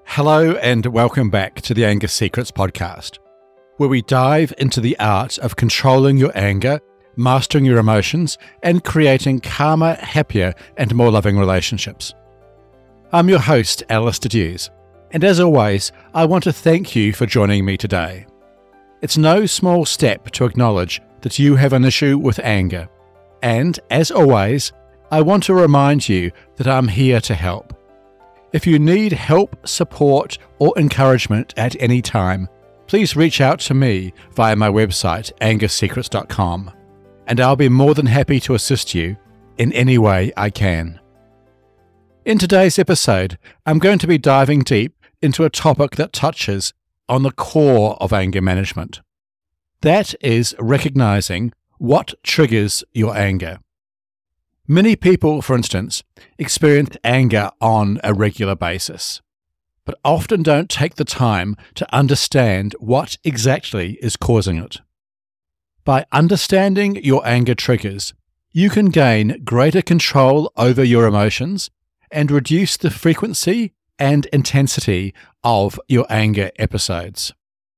Hello and welcome back to the Anger Secrets podcast, where we dive into the art of controlling your anger, mastering your emotions, and creating calmer, happier, and more loving relationships. I'm your host, Alistair Dews, and as always, I want to thank you for joining me today. It's no small step to acknowledge that you have an issue with anger, and as always, I want to remind you that I'm here to help. If you need help, support, or encouragement at any time, please reach out to me via my website, angersecrets.com, and I'll be more than happy to assist you in any way I can. In today's episode, I'm going to be diving deep into a topic that touches on the core of anger management. That is recognizing what triggers your anger. Many people, for instance, experience anger on a regular basis, but often don't take the time to understand what exactly is causing it. By understanding your anger triggers, you can gain greater control over your emotions and reduce the frequency and intensity of your anger episodes.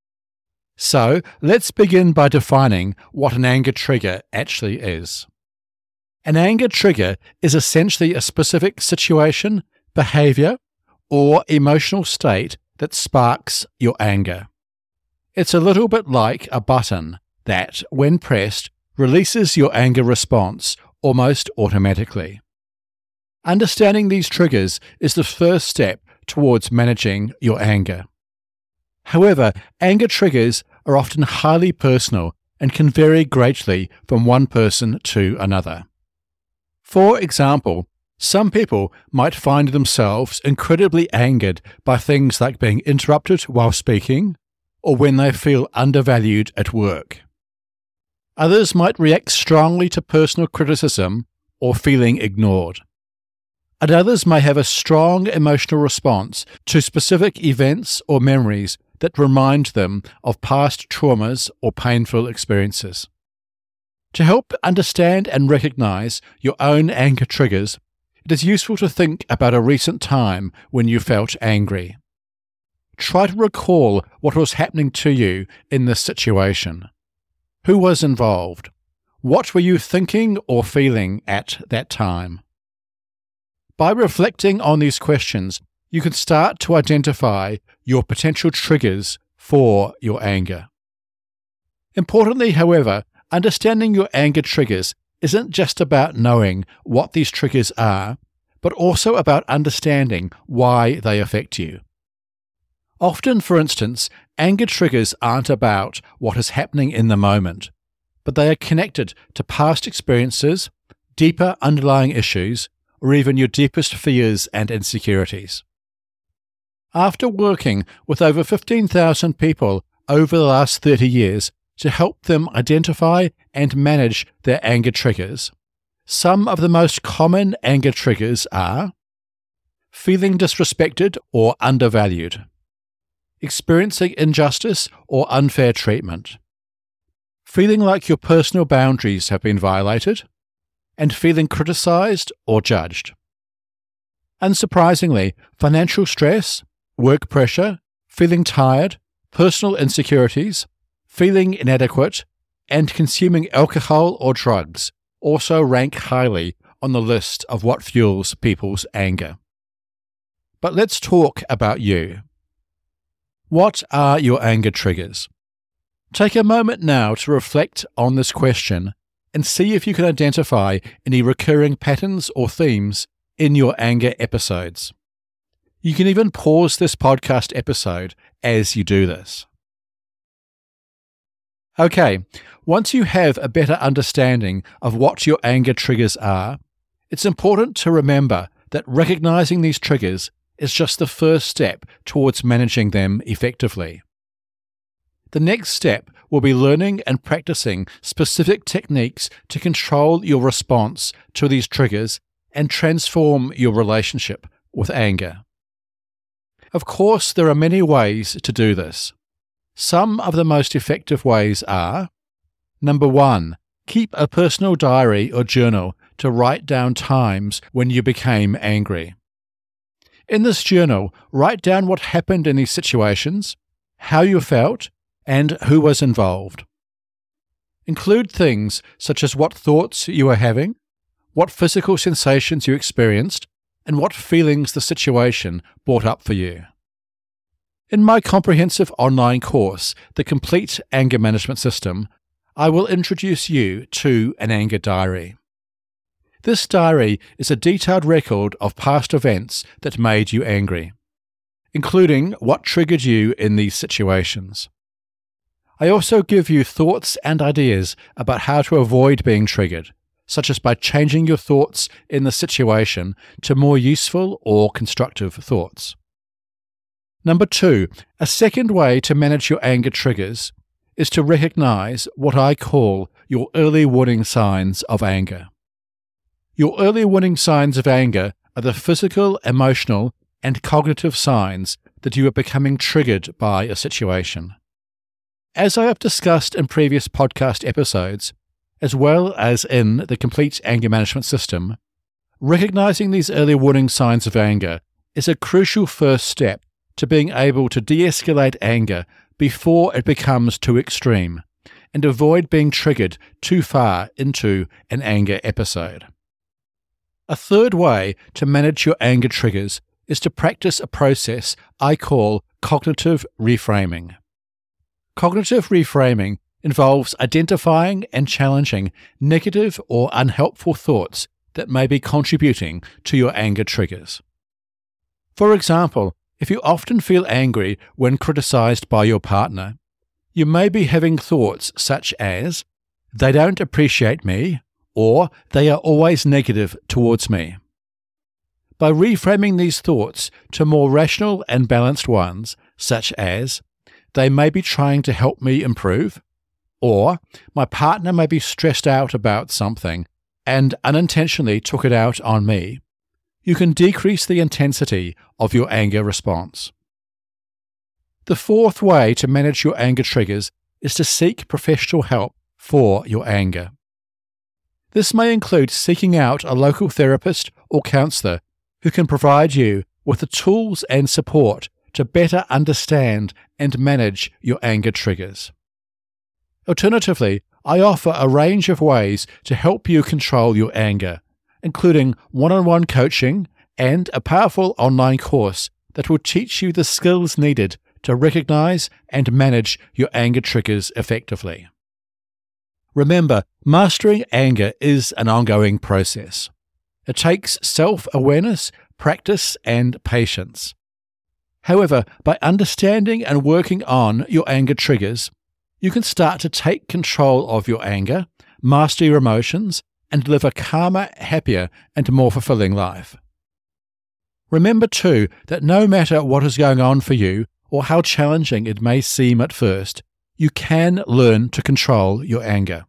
So, let's begin by defining what an anger trigger actually is. An anger trigger is essentially a specific situation, behavior, or emotional state that sparks your anger. It's a little bit like a button that, when pressed, releases your anger response almost automatically. Understanding these triggers is the first step towards managing your anger. However, anger triggers are often highly personal and can vary greatly from one person to another. For example, some people might find themselves incredibly angered by things like being interrupted while speaking, or when they feel undervalued at work. Others might react strongly to personal criticism or feeling ignored. And others may have a strong emotional response to specific events or memories that remind them of past traumas or painful experiences. To help understand and recognize your own anger triggers, it is useful to think about a recent time when you felt angry. Try to recall what was happening to you in this situation. Who was involved? What were you thinking or feeling at that time? By reflecting on these questions, you can start to identify your potential triggers for your anger. Importantly, however, understanding your anger triggers isn't just about knowing what these triggers are, but also about understanding why they affect you. Often, for instance, anger triggers aren't about what is happening in the moment, but they are connected to past experiences, deeper underlying issues, or even your deepest fears and insecurities. After working with over 15,000 people over the last 30 years, to help them identify and manage their anger triggers, some of the most common anger triggers are feeling disrespected or undervalued, experiencing injustice or unfair treatment, feeling like your personal boundaries have been violated, and feeling criticized or judged. Unsurprisingly, financial stress, work pressure, feeling tired, personal insecurities, feeling inadequate, and consuming alcohol or drugs also rank highly on the list of what fuels people's anger. But let's talk about you. What are your anger triggers? Take a moment now to reflect on this question and see if you can identify any recurring patterns or themes in your anger episodes. You can even pause this podcast episode as you do this. Okay, once you have a better understanding of what your anger triggers are, it's important to remember that recognizing these triggers is just the first step towards managing them effectively. The next step will be learning and practicing specific techniques to control your response to these triggers and transform your relationship with anger. Of course, there are many ways to do this. Some of the most effective ways are: number 1, keep a personal diary or journal to write down times when you became angry. In this journal, write down what happened in these situations, how you felt, and who was involved. Include things such as what thoughts you were having, what physical sensations you experienced, and what feelings the situation brought up for you. In my comprehensive online course, The Complete Anger Management System, I will introduce you to an anger diary. This diary is a detailed record of past events that made you angry, including what triggered you in these situations. I also give you thoughts and ideas about how to avoid being triggered, such as by changing your thoughts in the situation to more useful or constructive thoughts. Number 2, a second way to manage your anger triggers is to recognize what I call your early warning signs of anger. Your early warning signs of anger are the physical, emotional, and cognitive signs that you are becoming triggered by a situation. As I have discussed in previous podcast episodes, as well as in the Complete Anger Management System, recognizing these early warning signs of anger is a crucial first step to being able to de-escalate anger before it becomes too extreme, and avoid being triggered too far into an anger episode. A third way to manage your anger triggers is to practice a process I call cognitive reframing. Cognitive reframing involves identifying and challenging negative or unhelpful thoughts that may be contributing to your anger triggers. For example, if you often feel angry when criticized by your partner, you may be having thoughts such as, "They don't appreciate me," or "They are always negative towards me." By reframing these thoughts to more rational and balanced ones, such as, "They may be trying to help me improve," or "My partner may be stressed out about something and unintentionally took it out on me," you can decrease the intensity of your anger response. The fourth way to manage your anger triggers is to seek professional help for your anger. This may include seeking out a local therapist or counselor who can provide you with the tools and support to better understand and manage your anger triggers. Alternatively, I offer a range of ways to help you control your anger, including one-on-one coaching and a powerful online course that will teach you the skills needed to recognize and manage your anger triggers effectively. Remember, mastering anger is an ongoing process. It takes self-awareness, practice, and patience. However, by understanding and working on your anger triggers, you can start to take control of your anger, master your emotions, and live a calmer, happier, and more fulfilling life. Remember too that no matter what is going on for you or how challenging it may seem at first, you can learn to control your anger.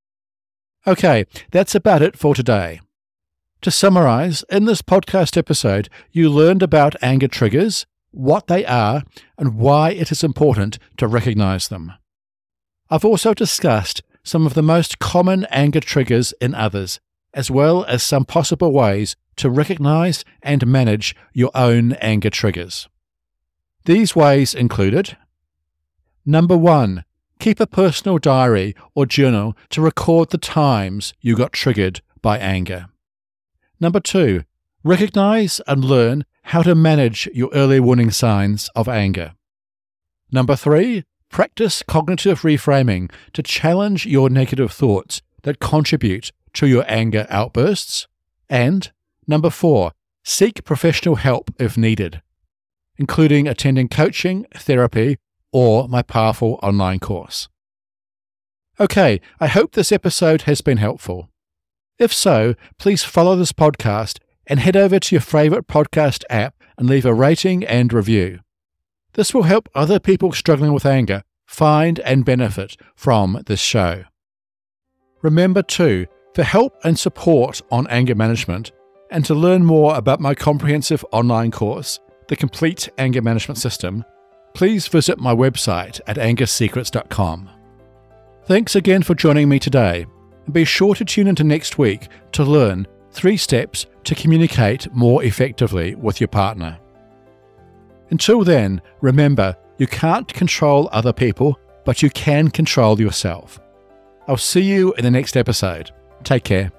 Okay, that's about it for today. To summarize, in this podcast episode, you learned about anger triggers, what they are, and why it is important to recognize them. I've also discussed some of the most common anger triggers in others, as well as some possible ways to recognize and manage your own anger triggers. These ways included: Number 1, keep a personal diary or journal to record the times you got triggered by anger. Number 2, recognize and learn how to manage your early warning signs of anger. Number 3, practice cognitive reframing to challenge your negative thoughts that contribute to your anger outbursts. And number 4, seek professional help if needed, including attending coaching, therapy, or my powerful online course. Okay, I hope this episode has been helpful. If so, please follow this podcast and head over to your favorite podcast app and leave a rating and review. This will help other people struggling with anger find and benefit from this show. Remember too, for help and support on anger management, and to learn more about my comprehensive online course, The Complete Anger Management System, please visit my website at angersecrets.com. Thanks again for joining me today, and be sure to tune into next week to learn 3 steps to communicate more effectively with your partner. Until then, remember, you can't control other people, but you can control yourself. I'll see you in the next episode. Take care.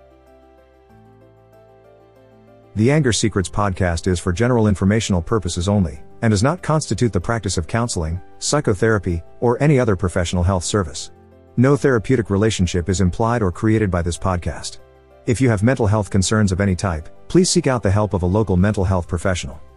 The Anger Secrets podcast is for general informational purposes only, and does not constitute the practice of counseling, psychotherapy, or any other professional health service. No therapeutic relationship is implied or created by this podcast. If you have mental health concerns of any type, please seek out the help of a local mental health professional.